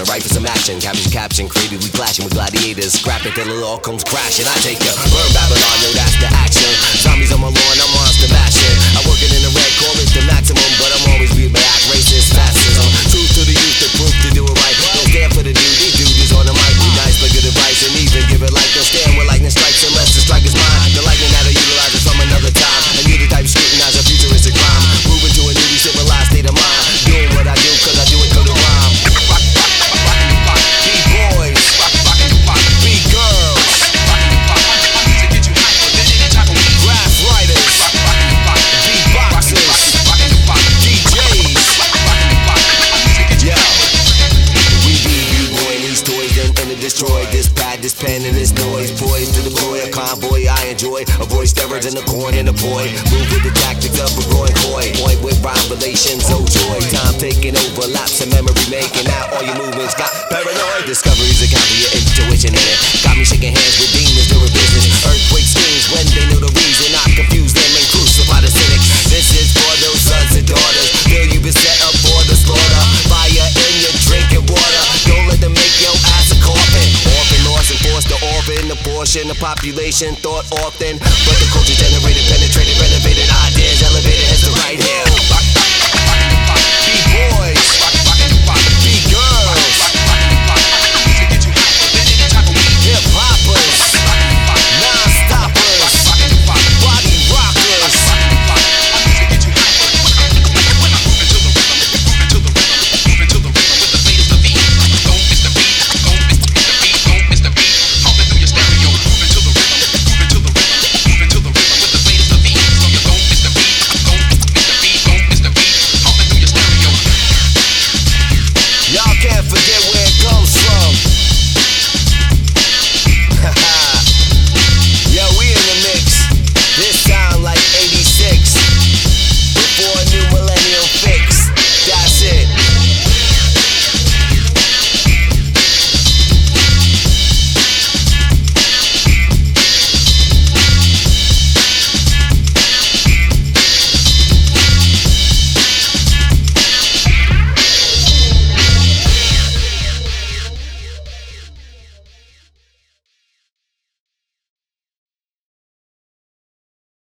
a right for some action. Caption, creatively clashing with gladiators. Scrap it till it all comes crashing. I take ya, burn Babylon, yo, that's the action. Zombies on my lawn, I'm monster bashing. I work it in the red, call it the maximum, but I'm always be black, racist, fascism. Truth to the youth, the proof to do it right. Don't stand for the dude, these dudes on the mic. We nice, but good advice, and even give it like don't stand where lightning strikes unless the strike is mine. The lightning that I utilize is from another time, and you the type scrutinize a futuristic crime. Moving to a newly civilized state of mind. Doing what I do, cause I do it to the rhyme. B-boys, B-girls, graph writers, beatboxers, DJs. Yeah, we be B-boying these toys, then destroy this pad, this pen, and this noise. Poised to deploy a convoy I enjoy. Avoid steroids in the corn and the boy. Move with the tactics of a growing coy. Point with rhyme relations, oh joy. Time taking over, lapse and memory making. Now all your movements got paranoid. Discoveries account for your intuition in it. Got me shaking hands with demons doing business. Earthquake screams when they know the reason. I confuse them and crucify the cynic. This is for those sons and daughters. Feel you been set up for the slaughter. Fire in your drinking water. Don't let them make your ass a coffin. Orphan, lost and forced to orphan. The portion of population thought often, but the culture generated, penetrated, renovated. I did